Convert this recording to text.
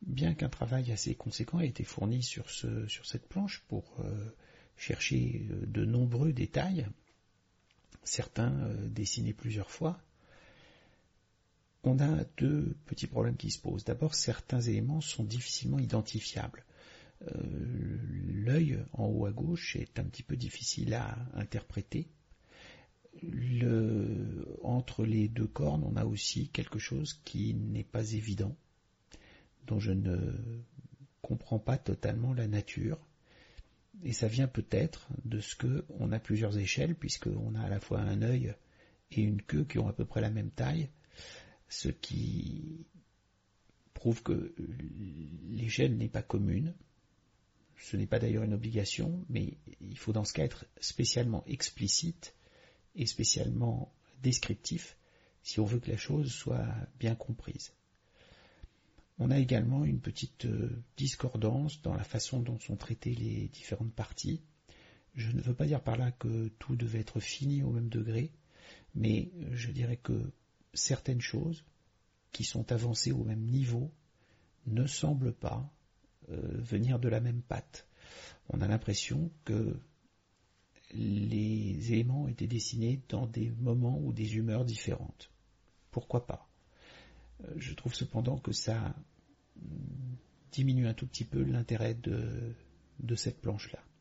bien qu'un travail assez conséquent ait été fourni sur cette planche pour chercher de nombreux détails, certains dessinés plusieurs fois, on a deux petits problèmes qui se posent. D'abord, certains éléments sont difficilement identifiables. L'œil en haut à gauche est un petit peu difficile à interpréter. Entre les deux cornes, on a aussi quelque chose qui n'est pas évident, dont je ne comprends pas totalement la nature. Et ça vient peut-être de ce qu'on a plusieurs échelles, puisqu'on a à la fois un œil et une queue qui ont à peu près la même taille, ce qui prouve que l'échelle n'est pas commune. Ce n'est pas d'ailleurs une obligation, mais il faut dans ce cas être spécialement explicite et spécialement descriptif si on veut que la chose soit bien comprise. On a également une petite discordance dans la façon dont sont traitées les différentes parties. Je ne veux pas dire par là que tout devait être fini au même degré, mais je dirais que certaines choses qui sont avancées au même niveau ne semblent pas venir de la même patte. On a l'impression que les éléments ont été dessinés dans des moments ou des humeurs différentes. Pourquoi pas ? Je trouve cependant que ça diminue un tout petit peu l'intérêt de cette planche-là.